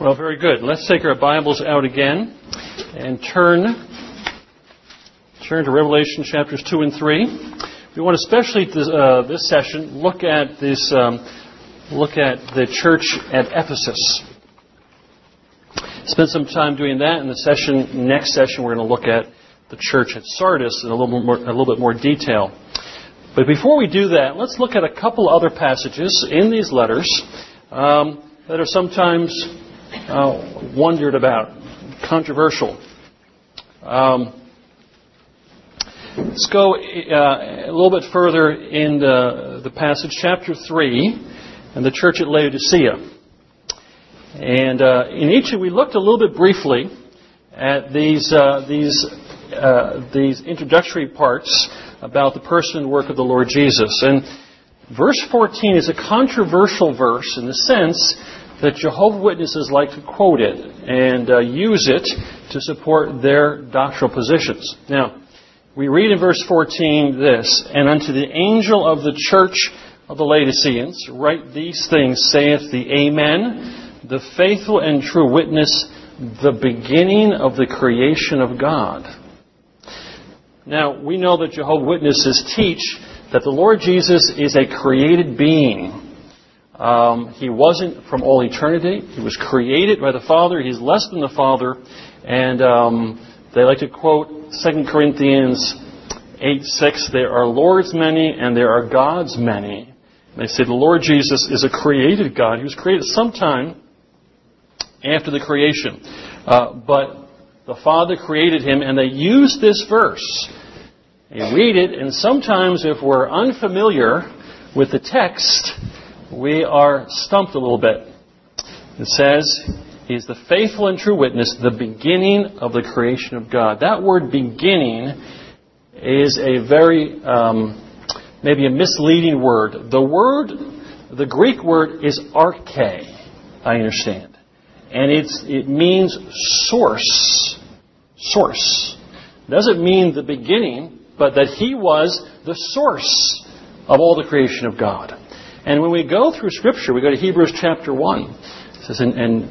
Well, very good. Let's take our Bibles out again and turn to Revelation chapters 2 and 3. We want to especially this session look at the church at Ephesus. Spend some time doing that. In the next session, we're going to look at the church at Sardis in a little bit more detail. But before we do that, let's look at a couple other passages in these letters that are sometimes wondered about, controversial. Let's go a little bit further in the passage, chapter 3, and the church at Laodicea. And in each, we looked a little bit briefly at these introductory parts about the person and work of the Lord Jesus. And verse 14 is a controversial verse in the sense that Jehovah's Witnesses like to quote it and use it to support their doctrinal positions. Now, we read in verse 14 this, "And unto the angel of the church of the Laodiceans write these things, saith the Amen, the faithful and true witness, the beginning of the creation of God." Now, we know that Jehovah's Witnesses teach that the Lord Jesus is a created being. He wasn't from all eternity. He was created by the Father. He's less than the Father. And they like to quote 2 Corinthians 8:6, "There are Lords many and there are gods many." They say the Lord Jesus is a created God. He was created sometime after the creation. But the Father created him, and they use this verse. You read it, and sometimes if we're unfamiliar with the text, we are stumped a little bit. It says, "He's the faithful and true witness, the beginning of the creation of God." That word "beginning" is a very, maybe a misleading word. The Greek word is arche, I understand. And it means source. Source. It doesn't mean the beginning, but that he was the source of all the creation of God. And when we go through Scripture, we go to Hebrews chapter 1. It says,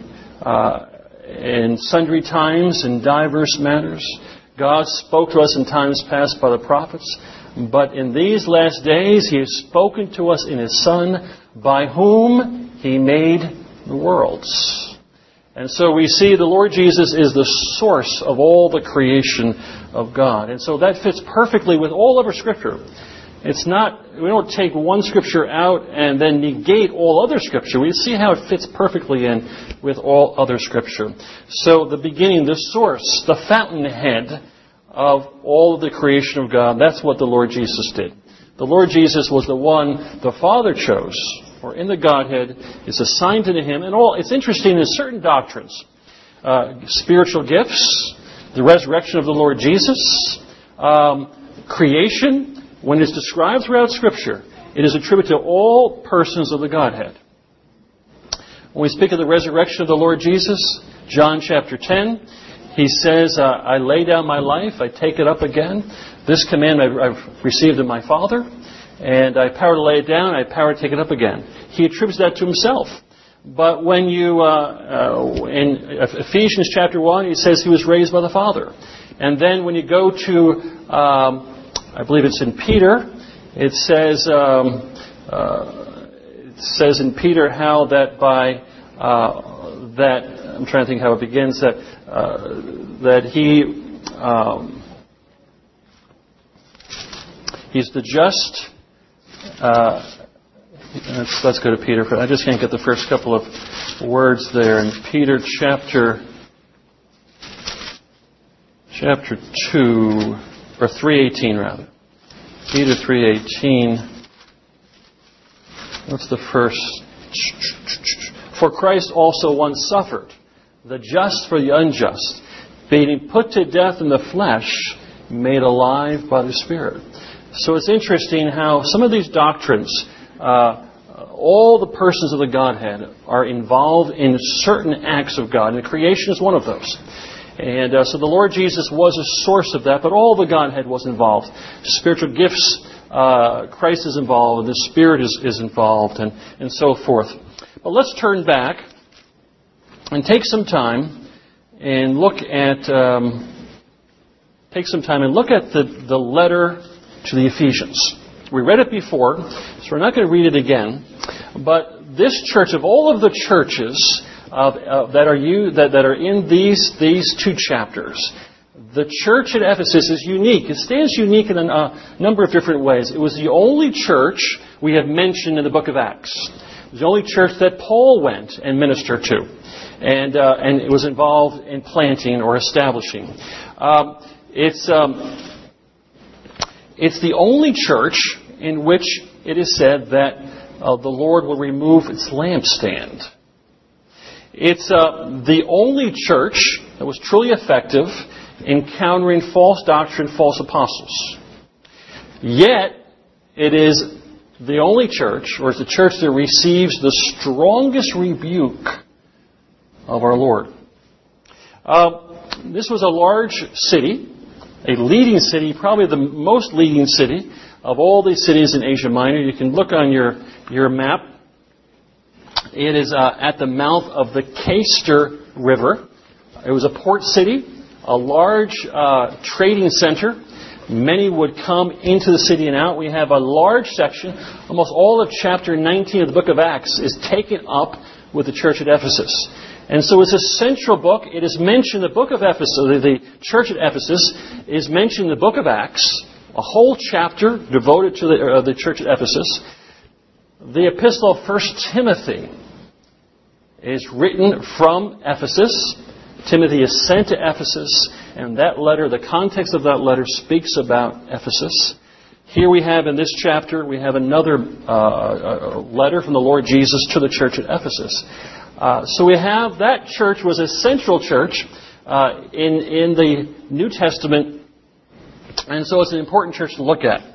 in sundry times, in diverse manners, God spoke to us in times past by the prophets. But in these last days, He has spoken to us in His Son, by whom He made the worlds. And so we see the Lord Jesus is the source of all the creation of God. And so that fits perfectly with all of our Scripture. It's not, we don't take one Scripture out and then negate all other Scripture. We see how it fits perfectly in with all other Scripture. So the beginning, the source, the fountainhead of all of the creation of God, that's what the Lord Jesus did. The Lord Jesus was the one the Father chose, or in the Godhead, is assigned to Him. And all, it's interesting in certain doctrines, spiritual gifts, the resurrection of the Lord Jesus, creation. When it's described throughout Scripture, it is attributed to all persons of the Godhead. When we speak of the resurrection of the Lord Jesus, John chapter 10, He says, "I lay down my life, I take it up again. This command I've received of my Father, and I have power to lay it down, I have power to take it up again." He attributes that to Himself. But when you, in Ephesians chapter 1, He says He was raised by the Father. And then when you go to, I believe it's in Peter, it says in Peter how that by, I'm trying to think how it begins, that He's the just. Let's go to Peter. I just can't get the first couple of words there. In Peter chapter 2, or 3:18 rather. Peter 3:18. What's the first? "For Christ also once suffered, the just for the unjust, being put to death in the flesh, made alive by the Spirit." So it's interesting how some of these doctrines, all the persons of the Godhead are involved in certain acts of God, and creation is one of those. And so the Lord Jesus was a source of that, but all the Godhead was involved. Spiritual gifts, Christ is involved, and the Spirit is involved, and so forth. But let's turn back and take some time and look at the letter to the Ephesians. We read it before, so we're not going to read it again. But this church, of all of the churches that are in these two chapters, the church at Ephesus is unique. It stands unique in a number of different ways. It was the only church we have mentioned in the book of Acts. It was the only church that Paul went and ministered to, and it was involved in planting or establishing. It's the only church in which it is said that the Lord will remove its lampstand. It's the only church that was truly effective in countering false doctrine, false apostles. Yet, it is the only church, or it's the church that receives the strongest rebuke of our Lord. This was a large city, a leading city, probably the most leading city of all the cities in Asia Minor. You can look on your map. It is at the mouth of the Cayster River. It was a port city, a large trading center. Many would come into the city and out. We have a large section. Almost all of chapter 19 of the book of Acts is taken up with the church at Ephesus. And so it's a central book. It is mentioned in the book of Ephesus. The church at Ephesus is mentioned in the book of Acts. A whole chapter devoted to the church at Ephesus. The epistle of 1 Timothy is written from Ephesus. Timothy is sent to Ephesus, and that letter, the context of that letter, speaks about Ephesus. Here we have in this chapter, we have another letter from the Lord Jesus to the church at Ephesus. So we have that church was a central church in the New Testament, and so it's an important church to look at.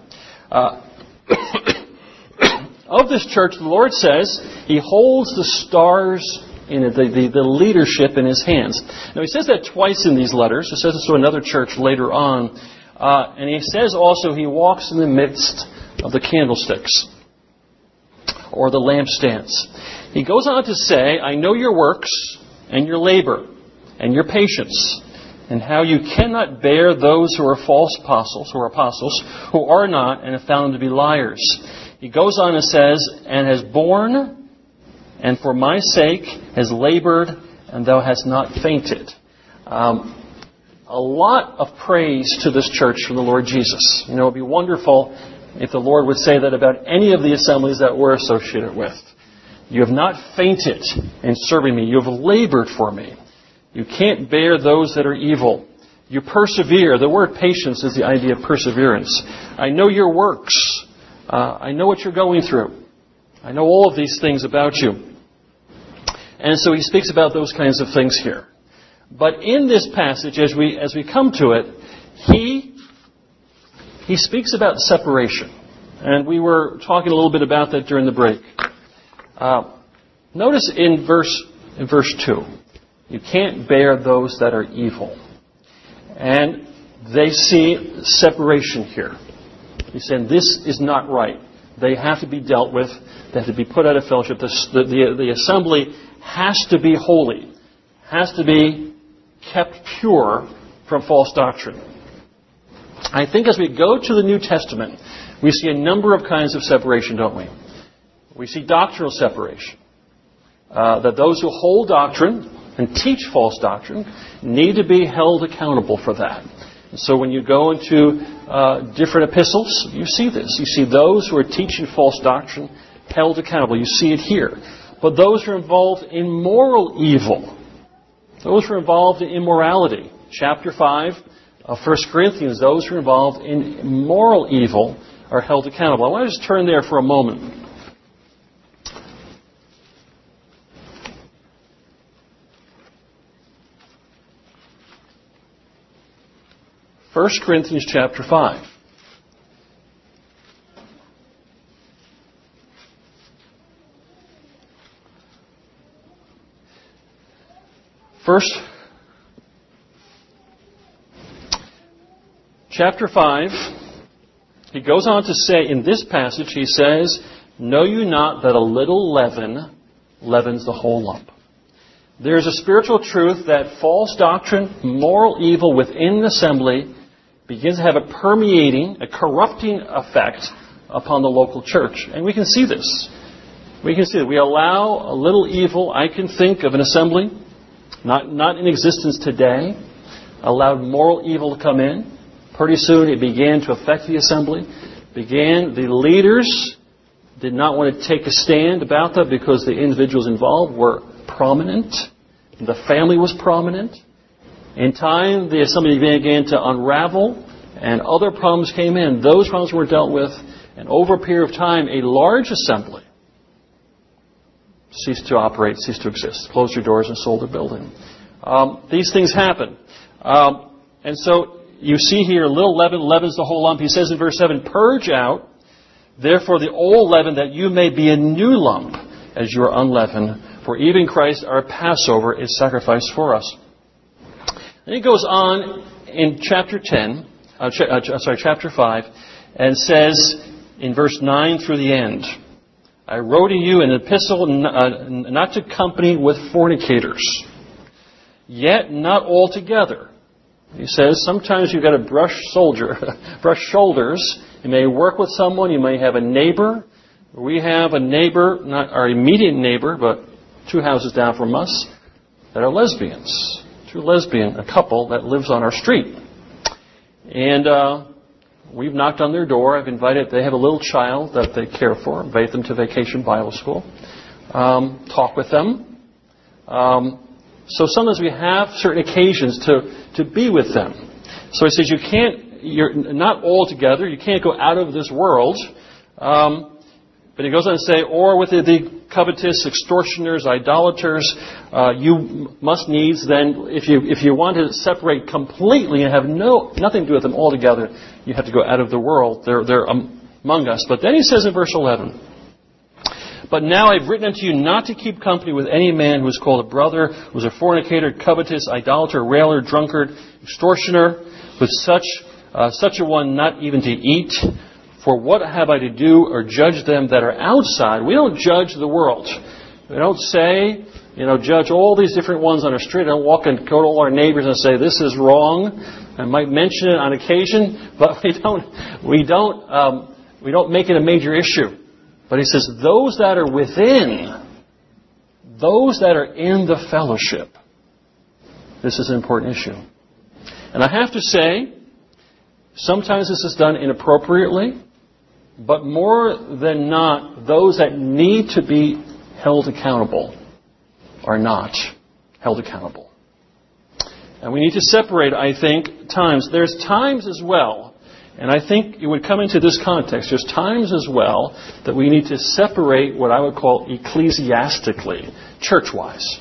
Of this church, the Lord says He holds the stars in it, the leadership in His hands. Now He says that twice in these letters. He says this to another church later on. And He says also He walks in the midst of the candlesticks or the lampstands. He goes on to say, I know your works and your labor and your patience and how you cannot bear those who are false apostles, who are not and have found to be liars. He goes on and says, and has borne and for my sake has labored, and thou hast not fainted. A lot of praise to this church from the Lord Jesus. You know, it would be wonderful if the Lord would say that about any of the assemblies that we're associated with. You have not fainted in serving me. You have labored for me. You can't bear those that are evil. You persevere. The word patience is the idea of perseverance. I know your works. I know what you're going through. I know all of these things about you. And so he speaks about those kinds of things here. But in this passage, as we come to it, he speaks about separation. And we were talking a little bit about that during the break. Notice in verse 2, you can't bear those that are evil. And they see separation here. He's saying this is not right. They have to be dealt with. They have to be put out of fellowship. The assembly has to be holy, has to be kept pure from false doctrine. I think as we go to the New Testament, we see a number of kinds of separation, don't we? We see doctrinal separation. That those who hold doctrine and teach false doctrine need to be held accountable for that. So when you go into different epistles, you see this. You see those who are teaching false doctrine held accountable. You see it here. But those who are involved in moral evil, those who are involved in immorality, chapter 5 of 1 Corinthians, those who are involved in moral evil are held accountable. I want to just turn there for a moment. 1 Corinthians chapter 5. First, chapter 5, he goes on to say, in this passage, he says, know you not that a little leaven leavens the whole lump? There's a spiritual truth that false doctrine, moral evil within the assembly begins to have a permeating, a corrupting effect upon the local church. And we can see this. We can see that we allow a little evil, I can think of an assembly, not in existence today, allowed moral evil to come in. Pretty soon it began to affect the assembly. The leaders did not want to take a stand about that because the individuals involved were prominent. The family was prominent. In time, the assembly began to unravel and other problems came in. Those problems were dealt with. And over a period of time, a large assembly ceased to operate, ceased to exist, closed your doors and sold their building. These things happen. And so you see here, little leaven leavens the whole lump. He says in verse 7, purge out, therefore, the old leaven, that you may be a new lump, as you are unleavened. For even Christ, our Passover, is sacrificed for us. Then he goes on in chapter 5, and says in verse 9 through the end, I wrote to you an epistle not to company with fornicators, yet not altogether. He says sometimes you've got to brush shoulders. You may work with someone. You may have a neighbor. We have a neighbor, not our immediate neighbor, but 2 houses down from us, that are lesbians. A couple that lives on our street. And we've knocked on their door. I've invited, they have a little child that they care for. Invite them to Vacation Bible School. Talk with them. So sometimes we have certain occasions to be with them. So he says you're not all together. You can't go out of this world. But he goes on to say, or with the covetous, extortioners, idolaters, you must needs then, if you want to separate completely and have nothing to do with them altogether, you have to go out of the world. They're among us. But then he says in verse 11, but now I've written unto you not to keep company with any man who is called a brother, who is a fornicator, covetous, idolater, railer, drunkard, extortioner, with such a one not even to eat. For what have I to do or judge them that are outside? We don't judge the world. We don't say, judge all these different ones on our street. I don't walk and go to all our neighbors and say, this is wrong. I might mention it on occasion, but we don't make it a major issue. But he says, those that are within, those that are in the fellowship, this is an important issue. And I have to say, sometimes this is done inappropriately, but more than not, those that need to be held accountable are not held accountable. And we need to separate, I think, times. There's times as well, and I think it would come into this context, there's times as well that we need to separate what I would call ecclesiastically, church-wise.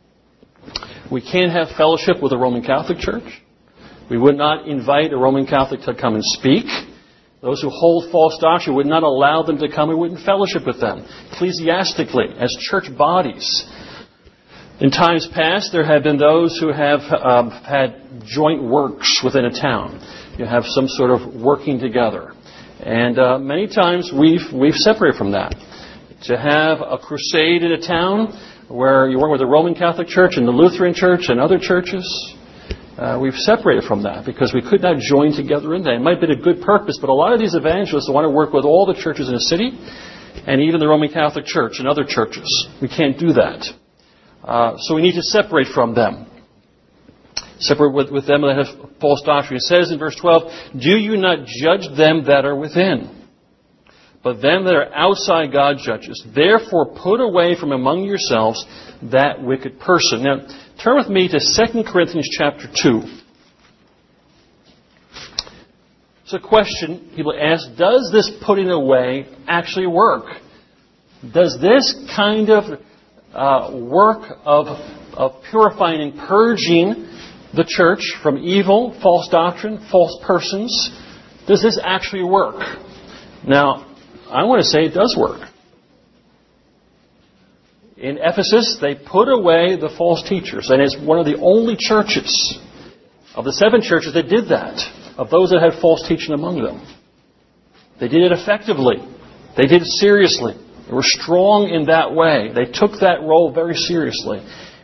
We can't have fellowship with the Roman Catholic Church. We would not invite a Roman Catholic to come and speak. Those who hold false doctrine would not allow them to come. We wouldn't fellowship with them. Ecclesiastically, as church bodies. In times past, there have been those who have had joint works within a town. You have some sort of working together. And many times we've separated from that. To have a crusade in a town where you work with the Roman Catholic Church and the Lutheran Church and other churches, we've separated from that because we could not join together in that. It might have been a good purpose, but a lot of these evangelists want to work with all the churches in a city and even the Roman Catholic Church and other churches. We can't do that. So we need to separate from them. Separate with them that have false doctrine. It says in verse 12, do you not judge them that are within, but them that are outside God judges. Therefore put away from among yourselves that wicked person. Now, turn with me to 2 Corinthians chapter 2. It's a question people ask, does this putting away actually work? Does this kind of work of purifying and purging the church from evil, false doctrine, false persons, does this actually work? Now, I want to say it does work. In Ephesus, they put away the false teachers, and it's one of the only churches of the 7 churches that did that, of those that had false teaching among them. They did it effectively. They did it seriously. They were strong in that way. They took that role very seriously.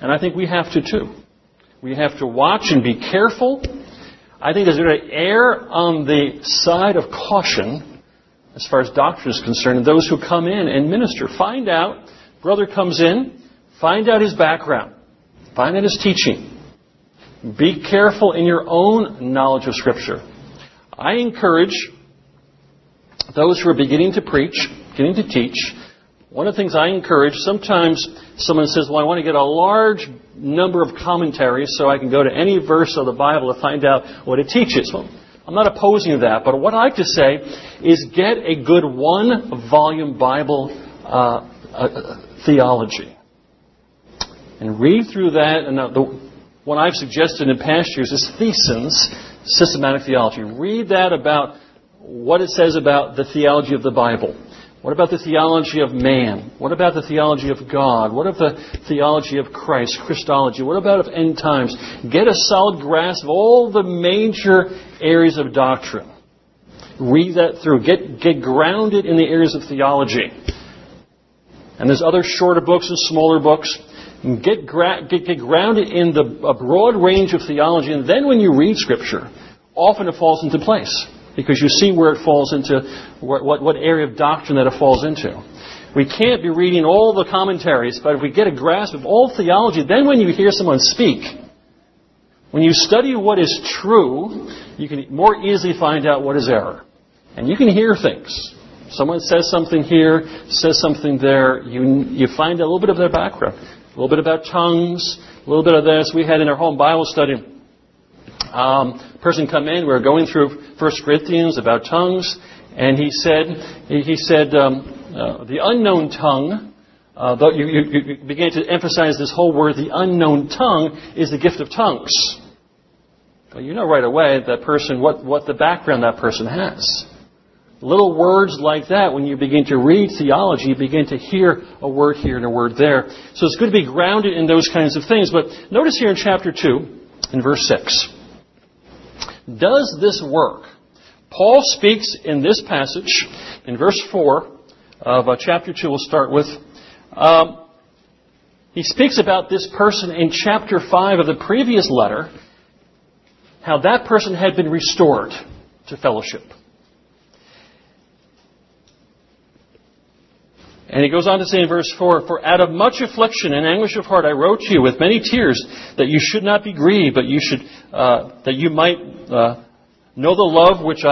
And I think we have to too. We have to watch and be careful. I think there's going to err on the side of caution as far as doctrine is concerned, and those who come in and minister. Find out, brother comes in, find out his background. Find out his teaching. Be careful in your own knowledge of Scripture. I encourage those who are beginning to preach, beginning to teach. One of the things I encourage, sometimes someone says, well, I want to get a large number of commentaries so I can go to any verse of the Bible to find out what it teaches. Well, I'm not opposing that, but what I like to say is get a good one-volume Bible theology. And read through that. And the one I've suggested in past years is Thiessen's Systematic Theology. Read that about what it says about the theology of the Bible. What about the theology of man? What about the theology of God? What of the theology of Christ, Christology? What about of end times? Get a solid grasp of all the major areas of doctrine. Read that through. Get grounded in the areas of theology. And there's other shorter books and smaller books. Get grounded in a broad range of theology. And then when you read Scripture, often it falls into place. Because you see where it falls into, what area of doctrine that it falls into. We can't be reading all the commentaries, but if we get a grasp of all theology, then when you hear someone speak, when you study what is true, you can more easily find out what is error. And you can hear things. Someone says something here, says something there. You find a little bit of their background. A little bit about tongues, a little bit of this. We had in our home Bible study, person come in, we were going through 1 Corinthians about tongues, and he said, the unknown tongue, though you began to emphasize this whole word, the unknown tongue is the gift of tongues. Well, you know right away that person, what the background that person has. Little words like that, when you begin to read theology, you begin to hear a word here and a word there. So it's good to be grounded in those kinds of things. But notice here in chapter 2, in verse 6, does this work? Paul speaks in this passage, in verse 4 of chapter 2 we'll start with. He speaks about this person in chapter 5 of the previous letter, how that person had been restored to fellowship. And he goes on to say in verse 4, for out of much affliction and anguish of heart I wrote to you with many tears, that you should not be grieved, but you should, that you might know the love which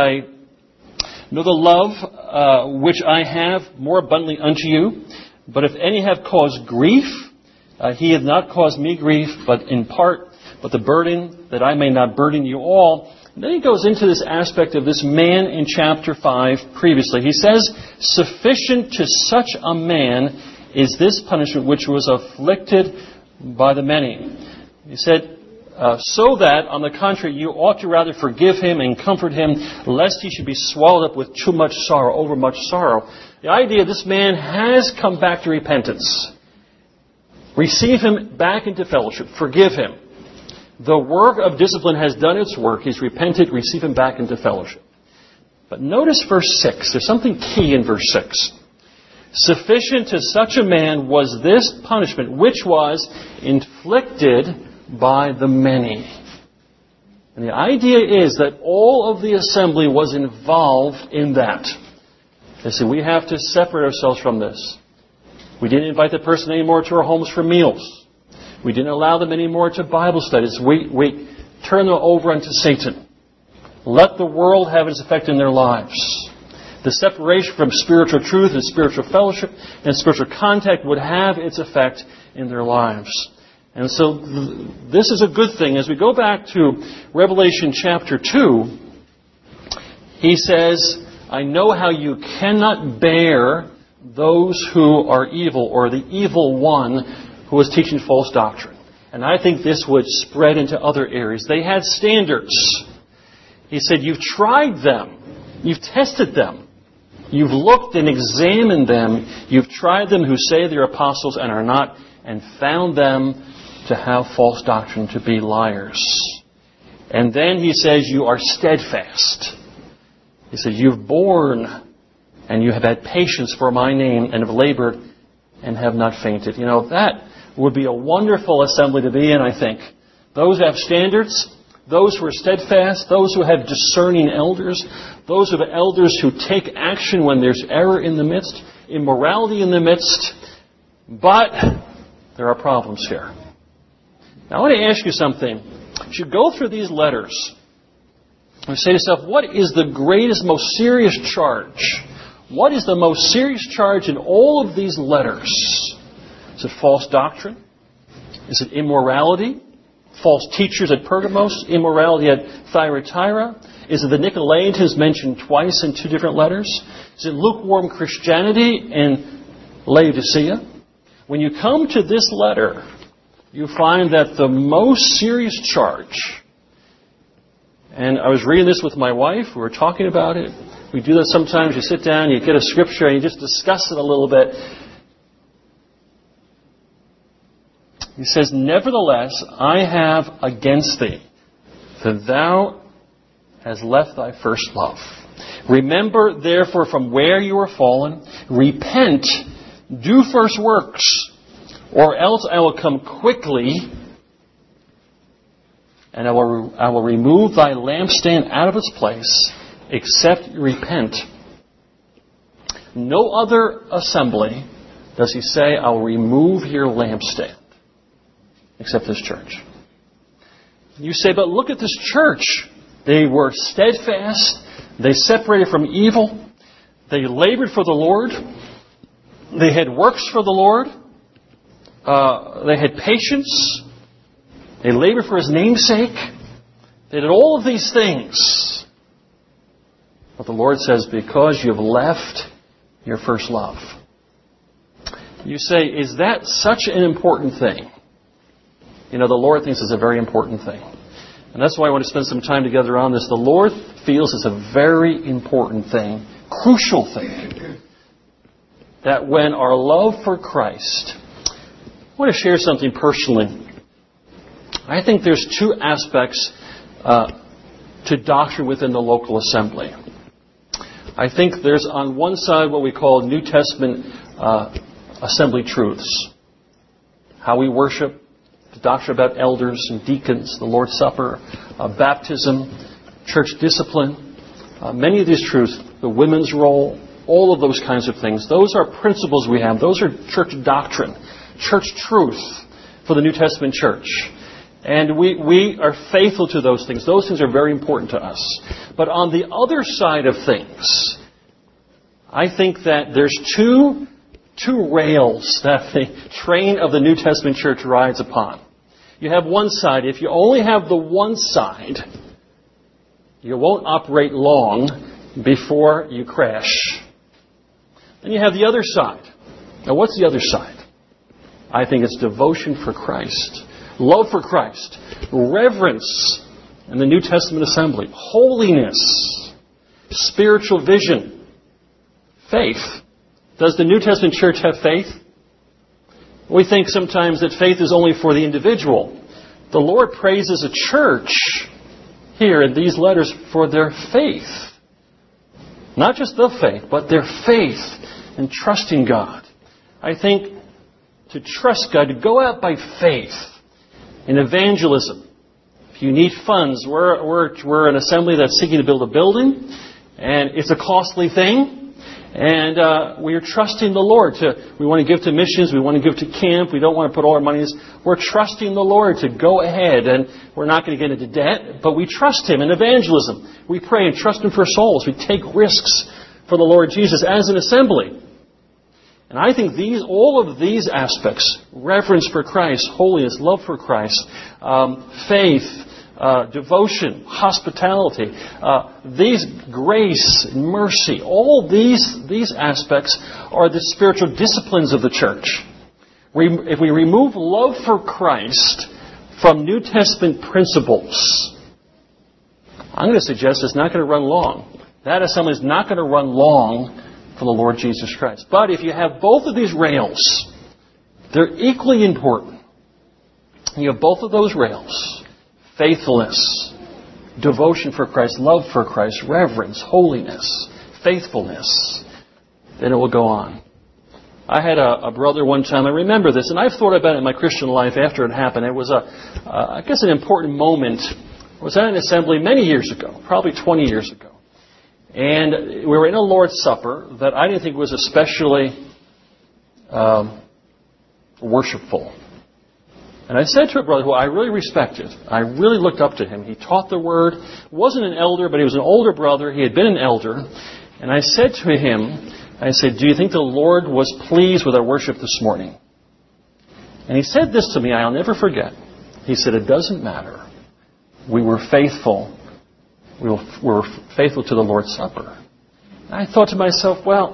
I have more abundantly unto you. But if any have caused grief, he hath not caused me grief, but in part, but the burden that I may not burden you all. And then he goes into this aspect of this man in chapter 5 previously. He says, sufficient to such a man is this punishment which was afflicted by the many. He said, so that, on the contrary, you ought to rather forgive him and comfort him, lest he should be swallowed up with too much sorrow, over much sorrow. The idea, this man has come back to repentance. Receive him back into fellowship. Forgive him. The work of discipline has done its work. He's repented. Receive him back into fellowship. But notice verse 6. There's something key in verse 6. Sufficient to such a man was this punishment, which was inflicted by the many. And the idea is that all of the assembly was involved in that. They say, we have to separate ourselves from this. We didn't invite the person anymore to our homes for meals. We didn't allow them anymore to Bible studies. We turn them over unto Satan. Let the world have its effect in their lives. The separation from spiritual truth and spiritual fellowship and spiritual contact would have its effect in their lives. And so this is a good thing. As we go back to Revelation chapter 2, he says, I know how you cannot bear those who are evil, or the evil one who was teaching false doctrine. And I think this would spread into other areas. They had standards. He said, you've tried them. You've tested them. You've looked and examined them. You've tried them who say they're apostles and are not, and found them to have false doctrine, to be liars. And then he says, you are steadfast. He says, you've borne and you have had patience for my name and have labored and have not fainted. You know, that would be a wonderful assembly to be in, I think. Those who have standards, those who are steadfast, those who have discerning elders, those who have elders who take action when there's error in the midst, immorality in the midst. But there are problems here. Now I want to ask you something. As you go through these letters, you say to yourself, what is the greatest, most serious charge? What is the most serious charge in all of these letters? Is it false doctrine? Is it immorality? False teachers at Pergamos? Immorality at Thyatira? Is it the Nicolaitans mentioned twice in two different letters? Is it lukewarm Christianity in Laodicea? When you come to this letter, you find that the most serious charge, and I was reading this with my wife, we were talking about it. We do that sometimes. You sit down, you get a scripture, and you just discuss it a little bit. He says, nevertheless, I have against thee that thou hast left thy first love. Remember, therefore, from where you are fallen, repent, do first works, or else I will come quickly, and I will remove thy lampstand out of its place, except you repent. No other assembly does he say, I will remove your lampstand, except this church. You say, but look at this church. They were steadfast. They separated from evil. They labored for the Lord. They had works for the Lord. They had patience. They labored for His name's sake. They did all of these things. But the Lord says, because you have left your first love. You say, is that such an important thing? You know, the Lord thinks it's a very important thing. And that's why I want to spend some time together on this. The Lord feels it's a very important thing, crucial thing, that when our love for Christ... I want to share something personally. I think there's two aspects to doctrine within the local assembly. I think there's on one side what we call New Testament assembly truths. How we worship, the doctrine about elders and deacons, the Lord's Supper, baptism, church discipline. Many of these truths, the women's role, all of those kinds of things. Those are principles we have. Those are church doctrine, church truth for the New Testament church. And we are faithful to those things. Those things are very important to us. But on the other side of things, I think that there's two rails that the train of the New Testament church rides upon. You have one side. If you only have the one side, you won't operate long before you crash. Then you have the other side. Now, what's the other side? I think it's devotion for Christ, love for Christ, reverence in the New Testament assembly, holiness, spiritual vision, faith. Does the New Testament church have faith? We think sometimes that faith is only for the individual. The Lord praises a church here in these letters for their faith. Not just the faith, but their faith in trusting God. I think to trust God, to go out by faith in evangelism. If you need funds, we're an assembly that's seeking to build a building, and it's a costly thing. And we are trusting the Lord. We want to give to missions. We want to give to camp. We don't want to put all our money. We're trusting the Lord to go ahead. And we're not going to get into debt, but we trust Him in evangelism. We pray and trust Him for souls. We take risks for the Lord Jesus as an assembly. And I think all of these aspects, reverence for Christ, holiness, love for Christ, faith, devotion, hospitality, these grace, mercy, all these aspects are the spiritual disciplines of the church. If we remove love for Christ from New Testament principles, I'm going to suggest it's not going to run long. That assembly is not going to run long for the Lord Jesus Christ. But if you have both of these rails, they're equally important. You have both of those rails. Faithfulness, devotion for Christ, love for Christ, reverence, holiness, faithfulness. Then it will go on. I had a brother one time, I remember this, and I've thought about it in my Christian life after it happened. It was, I guess, an important moment. I was at an assembly many years ago, probably 20 years ago. And we were in a Lord's Supper that I didn't think was especially worshipful. And I said to a brother who I really respected, I really looked up to him. He taught the Word, wasn't an elder, but he was an older brother. He had been an elder. And I said to him, I said, do you think the Lord was pleased with our worship this morning? And he said this to me, I'll never forget. He said, it doesn't matter. We were faithful. We were faithful to the Lord's Supper. And I thought to myself, well,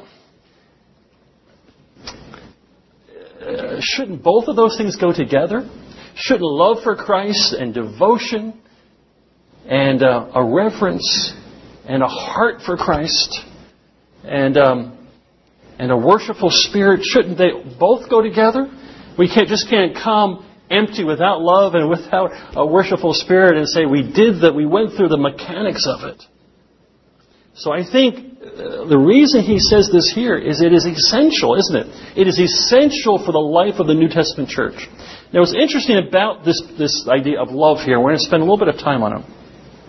shouldn't both of those things go together? Shouldn't love for Christ and devotion and a reverence and a heart for Christ and a worshipful spirit, shouldn't they both go together? We just can't come empty without love and without a worshipful spirit and say we went through the mechanics of it. So I think the reason he says this here is it is essential, isn't it? It is essential for the life of the New Testament church. Now what's interesting about this idea of love here, we're going to spend a little bit of time on it.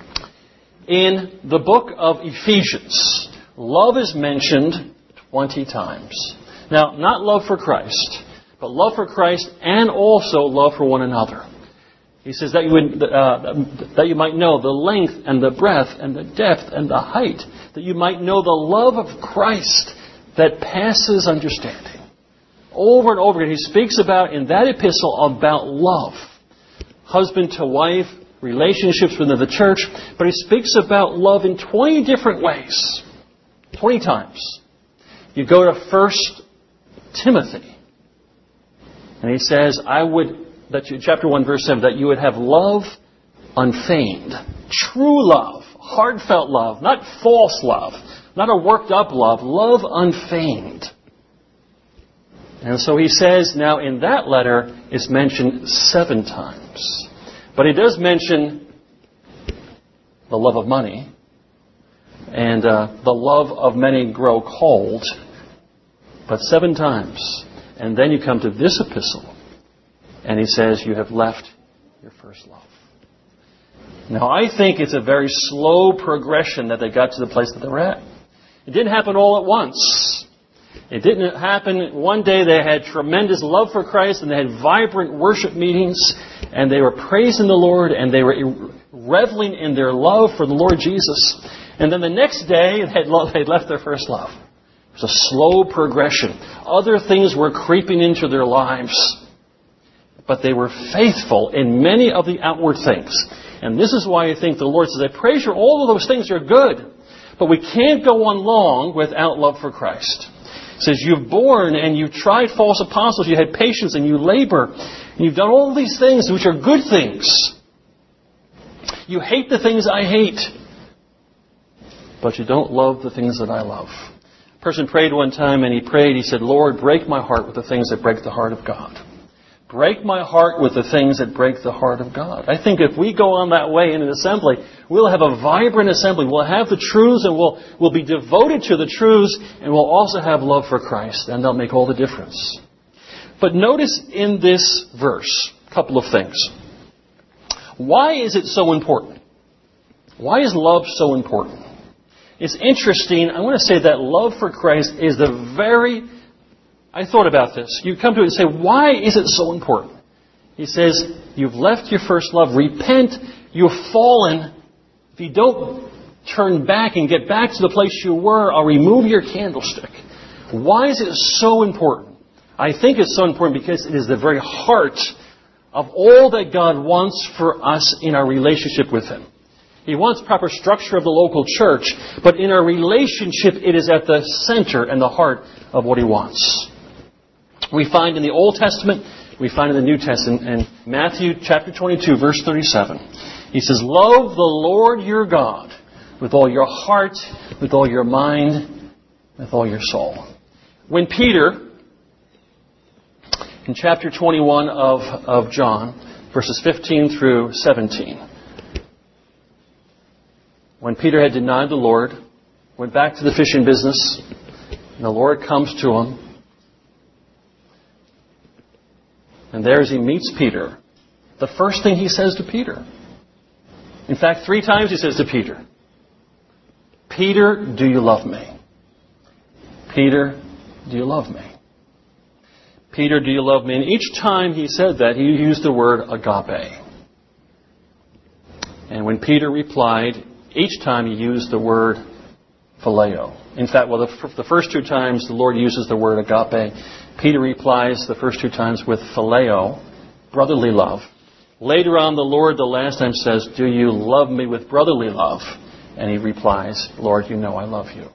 In the book of Ephesians, love is mentioned 20 times. Now, not love for Christ, but love for Christ and also love for one another. He says that you might know the length and the breadth and the depth and the height, that you might know the love of Christ that passes understanding. Over and over again, he speaks about, in that epistle, about love. Husband to wife, relationships within the church, but he speaks about love in 20 different ways. 20 times. You go to 1 Timothy, and he says, chapter 1, verse 7, that you would have love unfeigned. True love, heartfelt love, not false love, not a worked up love, love unfeigned. And so he says, now in that letter, it's mentioned 7 times. But he does mention the love of money, and the love of many grow cold, but 7 times. And then you come to this epistle, and he says, you have left your first love. Now, I think it's a very slow progression that they got to the place that they were at. It didn't happen all at once. It didn't happen one day. They had tremendous love for Christ, and they had vibrant worship meetings, and they were praising the Lord, and they were reveling in their love for the Lord Jesus. And then the next day, they'd left their first love. It was a slow progression. Other things were creeping into their lives. But they were faithful in many of the outward things. And this is why I think the Lord says, I praise you, all of those things are good. But we can't go on long without love for Christ. It says, you've borne and you've tried false apostles, you had patience and you labor. And you've done all these things which are good things. You hate the things I hate. But you don't love the things that I love. A person prayed one time and he said, Lord, break my heart with the things that break the heart of God. Break my heart with the things that break the heart of God. I think if we go on that way in an assembly, we'll have a vibrant assembly. We'll have the truths and we'll be devoted to the truths, and we'll also have love for Christ, and they'll make all the difference. But notice in this verse a couple of things. Why is it so important? Why is love so important? It's interesting. I want to say that love for Christ is I thought about this. You come to it and say, why is it so important? He says, you've left your first love. Repent. You've fallen. If you don't turn back and get back to the place you were, I'll remove your candlestick. Why is it so important? I think it's so important because it is the very heart of all that God wants for us in our relationship with Him. He wants proper structure of the local church, but in our relationship, it is at the center and the heart of what He wants. We find in the Old Testament, we find in the New Testament, in Matthew chapter 22, verse 37. He says, love the Lord your God with all your heart, with all your mind, with all your soul. When Peter, in chapter 21 of John, verses 15 through 17, when Peter had denied the Lord, went back to the fishing business, and the Lord comes to him, And there as he meets Peter, the first thing he says to Peter, in fact, 3 times he says to Peter, Peter, do you love me? Peter, do you love me? Peter, do you love me? And each time he said that, he used the word agape. And when Peter replied, each time he used the word phileo. In fact, the first 2 times the Lord uses the word agape. Peter replies the first 2 times with phileo, brotherly love. Later on, the Lord the last time says, do you love me with brotherly love? And he replies, Lord, you know I love you.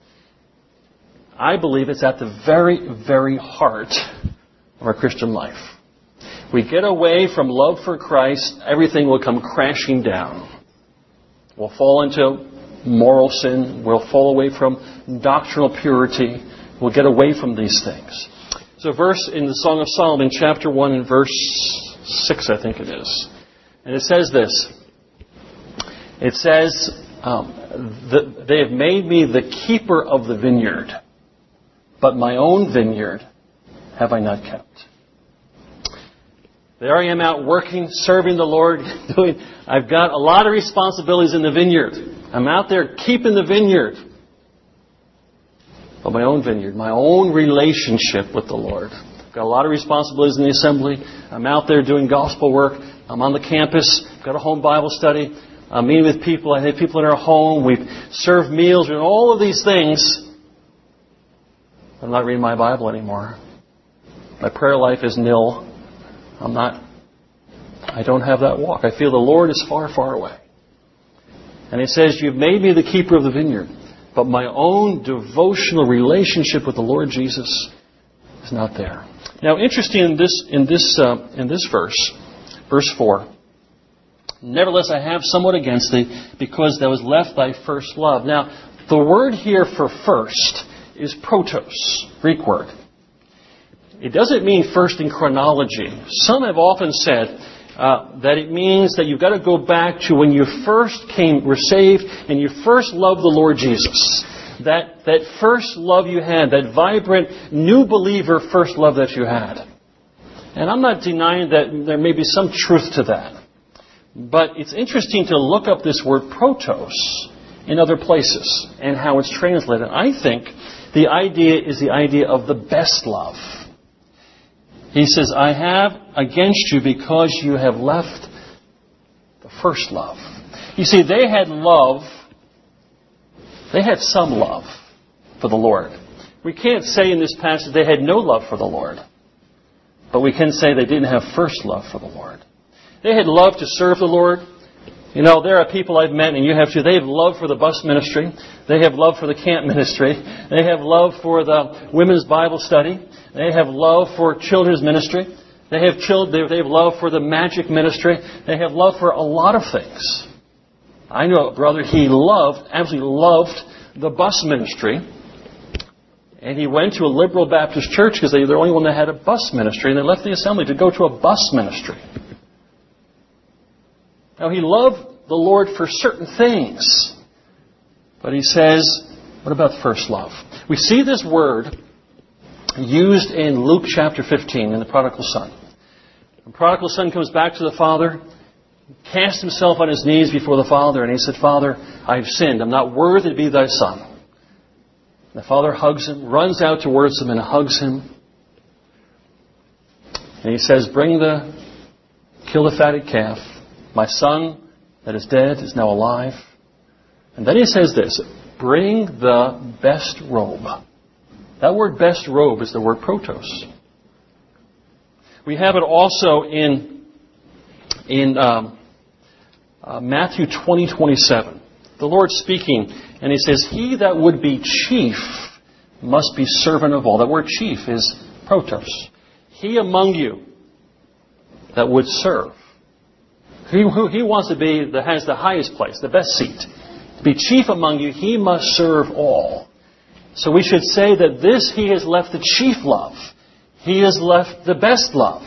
I believe it's at the very, very heart of our Christian life. We get away from love for Christ, everything will come crashing down. We'll fall into moral sin. We'll fall away from doctrinal purity. We'll get away from these things. So a verse in the Song of Solomon, chapter 1 and verse 6, I think it is. And it says this. It says, they have made me the keeper of the vineyard, but my own vineyard have I not kept. There I am out working, serving the Lord, I've got a lot of responsibilities in the vineyard. I'm out there keeping the vineyard. But my own vineyard, my own relationship with the Lord. I've got a lot of responsibilities in the assembly. I'm out there doing gospel work. I'm on the campus. I've got a home Bible study. I'm meeting with people. I have people in our home. We serve meals and all of these things. I'm not reading my Bible anymore. My prayer life is nil. I don't have that walk. I feel the Lord is far, far away. And it says, you've made me the keeper of the vineyard, but my own devotional relationship with the Lord Jesus is not there. Now, interesting in this verse, verse 4, nevertheless I have somewhat against thee, because thou hast left thy first love. Now, the word here for first is protos, Greek word. It doesn't mean first in chronology. Some have often said that it means that you've got to go back to when you first were saved and you first loved the Lord Jesus. That first love you had, that vibrant, new believer first love that you had. And I'm not denying that there may be some truth to that. But it's interesting to look up this word protos in other places and how it's translated. I think the idea is the idea of the best love. He says, I have against you because you have left the first love. You see, they had love. They had some love for the Lord. We can't say in this passage they had no love for the Lord. But we can say they didn't have first love for the Lord. They had love to serve the Lord. You know, there are people I've met, and you have too, they have love for the bus ministry. They have love for the camp ministry. They have love for the women's Bible study. They have love for children's ministry. They have love for the magic ministry. They have love for a lot of things. I know a brother, he absolutely loved the bus ministry. And he went to a liberal Baptist church because they're the only one that had a bus ministry. And they left the assembly to go to a bus ministry. Now, he loved the Lord for certain things. But he says, what about first love? We see this word used in Luke chapter 15 in the prodigal son. The prodigal son comes back to the father, cast himself on his knees before the father, and he said, Father, I have sinned. I'm not worthy to be thy son. The father hugs him, runs out towards him and hugs him. And he says, kill the fatted calf. My son that is dead is now alive. And then he says this, bring the best robe. That word best robe is the word protos. We have it also in Matthew 20:27. The Lord speaking, and he says, he that would be chief must be servant of all. That word chief is protos. He among you that would serve. He wants to be, that has the highest place, the best seat. To be chief among you, he must serve all. So we should say that he has left the chief love. He has left the best love.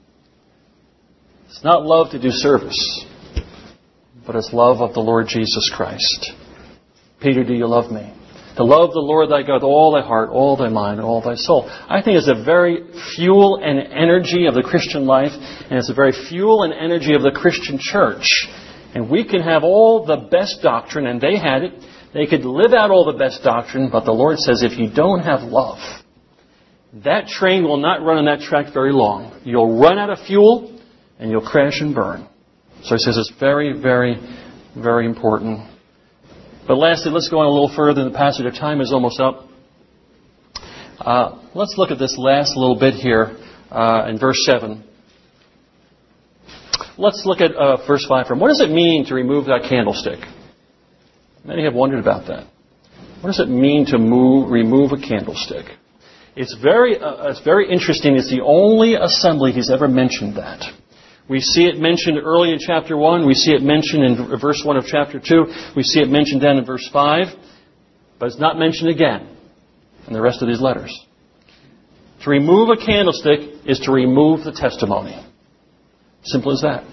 It's not love to do service, but it's love of the Lord Jesus Christ. Peter, do you love me? To love the Lord thy God with all thy heart, all thy mind, and all thy soul. I think it's the very fuel and energy of the Christian life, and it's the very fuel and energy of the Christian church. And we can have all the best doctrine, and they had it. They could live out all the best doctrine, but the Lord says if you don't have love, that train will not run on that track very long. You'll run out of fuel, and you'll crash and burn. So he says it's very, very, very important. But lastly, let's go on a little further in the passage. Our time is almost up. Let's look at this last little bit here in verse 7. Let's look at verse 5 from. What does it mean to remove that candlestick? Many have wondered about that. What does it mean to remove a candlestick? It's very interesting. It's the only assembly he's ever mentioned that. We see it mentioned early in chapter 1. We see it mentioned in verse 1 of chapter 2. We see it mentioned then in verse 5. But it's not mentioned again in the rest of these letters. To remove a candlestick is to remove the testimony. Simple as that.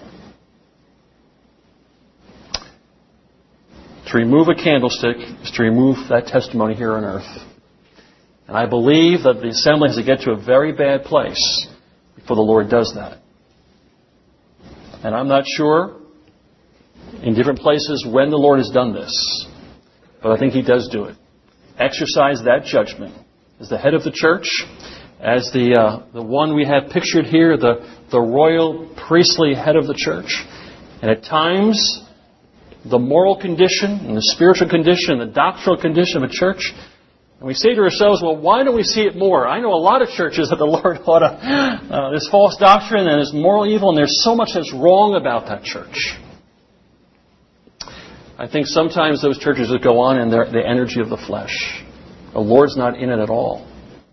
To remove a candlestick is to remove that testimony here on earth. And I believe that the assembly has to get to a very bad place before the Lord does that. And I'm not sure in different places when the Lord has done this. But I think He does do it. Exercise that judgment as the head of the church, as the one we have pictured here, the royal priestly head of the church. And at times, the moral condition and the spiritual condition and the doctrinal condition of a church. And we say to ourselves, well, why don't we see it more? I know a lot of churches that the Lord ought to, there's false doctrine and there's moral evil, and there's so much that's wrong about that church. I think sometimes those churches that go on in the energy of the flesh. The Lord's not in it at all.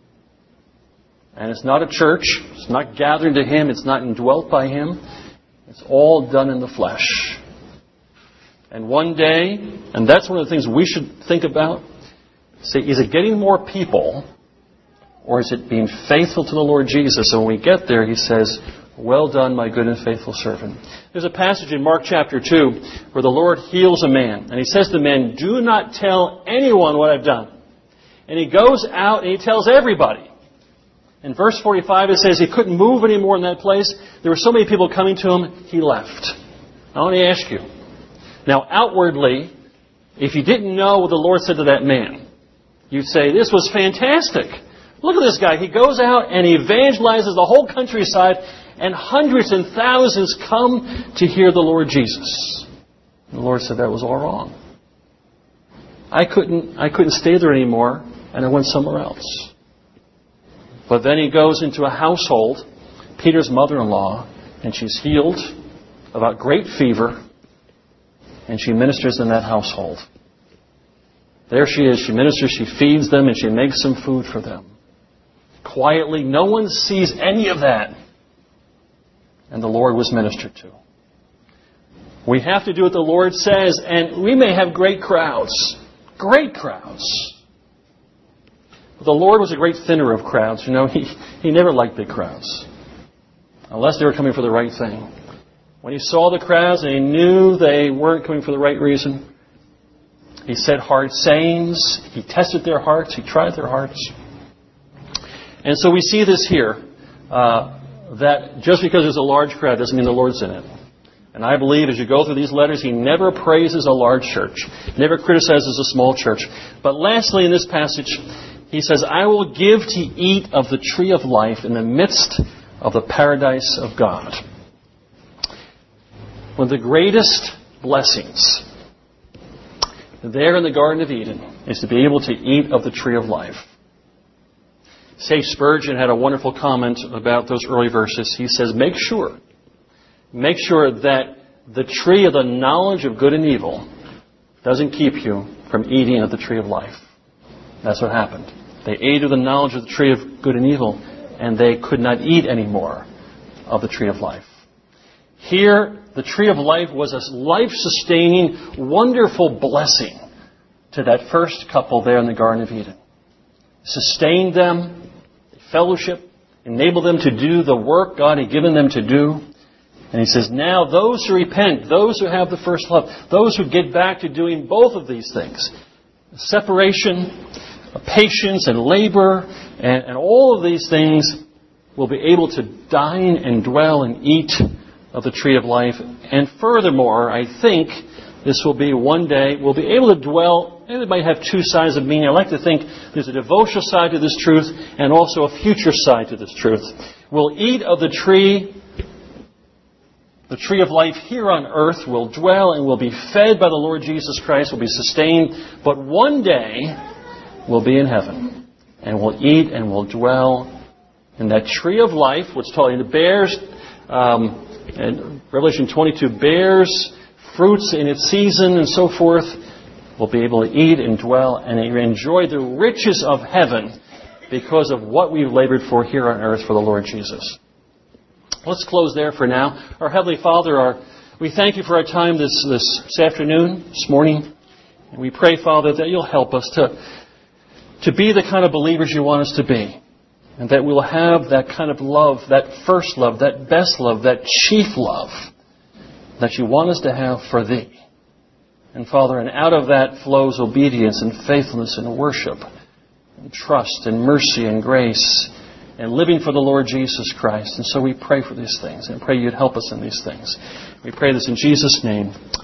And it's not a church. It's not gathering to Him. It's not indwelt by Him. It's all done in the flesh. And one day, and that's one of the things we should think about, say, is it getting more people, or is it being faithful to the Lord Jesus? And when we get there, He says, well done, my good and faithful servant. There's a passage in Mark chapter 2 where the Lord heals a man. And He says to the man, do not tell anyone what I've done. And He goes out and He tells everybody. In verse 45 it says He couldn't move anymore in that place. There were so many people coming to Him, He left. I want to ask you. Now outwardly, if you didn't know what the Lord said to that man, you'd say, this was fantastic. Look at this guy. He goes out and he evangelizes the whole countryside, and hundreds and thousands come to hear the Lord Jesus. And the Lord said that was all wrong. I couldn't stay there anymore, and I went somewhere else. But then he goes into a household, Peter's mother-in-law, and she's healed of a great fever, and she ministers in that household. There she is. She ministers, she feeds them, and she makes some food for them. Quietly, no one sees any of that. And the Lord was ministered to. We have to do what the Lord says, and we may have great crowds. Great crowds. But the Lord was a great thinner of crowds. You know, He never liked big crowds. Unless they were coming for the right thing. When He saw the crowds and He knew they weren't coming for the right reason, He said hard sayings. He tested their hearts. He tried their hearts. And so we see this here, that just because there's a large crowd doesn't mean the Lord's in it. And I believe as you go through these letters, He never praises a large church, never criticizes a small church. But lastly in this passage, He says, I will give to eat of the tree of life in the midst of the paradise of God. One of the greatest blessings there in the Garden of Eden is to be able to eat of the tree of life. Sage Spurgeon had a wonderful comment about those early verses. He says, make sure that the tree of the knowledge of good and evil doesn't keep you from eating of the tree of life. That's what happened. They ate of the knowledge of the tree of good and evil, and they could not eat anymore of the tree of life. Here, the tree of life was a life-sustaining, wonderful blessing to that first couple there in the Garden of Eden. Sustained them, fellowship, enabled them to do the work God had given them to do. And He says, now those who repent, those who have the first love, those who get back to doing both of these things, separation, patience and labor, and all of these things, will be able to dine and dwell and eat of the tree of life. And furthermore, I think this will be one day, we'll be able to dwell. It might have two sides of meaning. I like to think there's a devotional side to this truth and also a future side to this truth. We'll eat of the tree of life here on earth. We'll dwell and we'll be fed by the Lord Jesus Christ. We'll be sustained. But one day, we'll be in heaven. And we'll eat and we'll dwell in that tree of life, which bears, and Revelation 22 bears fruits in its season and so forth. We'll be able to eat and dwell and enjoy the riches of heaven because of what we've labored for here on earth for the Lord Jesus. Let's close there for now. Our Heavenly Father, we thank you for our time this afternoon, this morning. And we pray, Father, that you'll help us to be the kind of believers you want us to be. And that we'll have that kind of love, that first love, that best love, that chief love that you want us to have for Thee. And Father, and out of that flows obedience and faithfulness and worship and trust and mercy and grace and living for the Lord Jesus Christ. And so we pray for these things and pray you'd help us in these things. We pray this in Jesus' name.